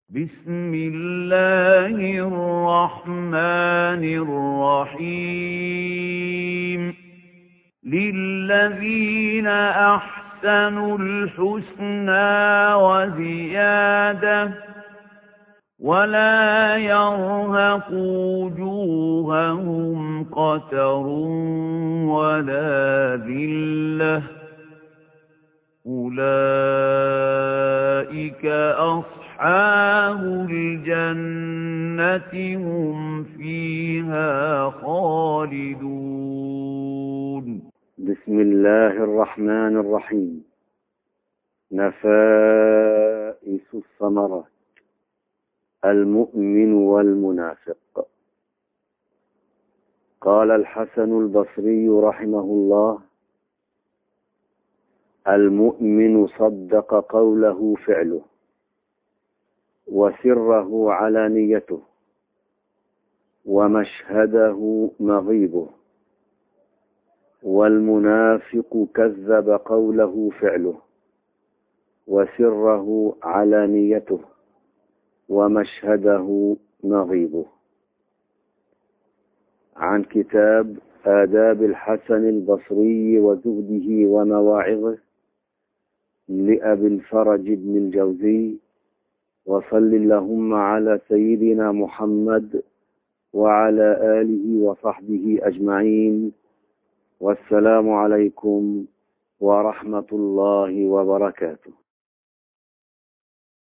بسم الله الرحمن الرحيم للذين أحسنوا الحسنى وزيادة ولا يرهق وجوههم قتر ولا ذلة أولئك أصحاب الجنة هم فيها خالدون. بسم الله الرحمن الرحيم. نفائس الثمرات: المؤمن والمنافق. قال الحسن البصري رحمه الله: المؤمن صدق قوله فعله وسره علانيته ومشهده مغيبه، والمنافق كذب قوله فعله وسره علانيته ومشهده مغيبه. عن كتاب آداب الحسن البصري وزهده ومواعظه لأبي الفرج بن الجوزي. وصل اللهم على سيدنا محمد وعلى آله وصحبه أجمعين، والسلام عليكم ورحمة الله وبركاته.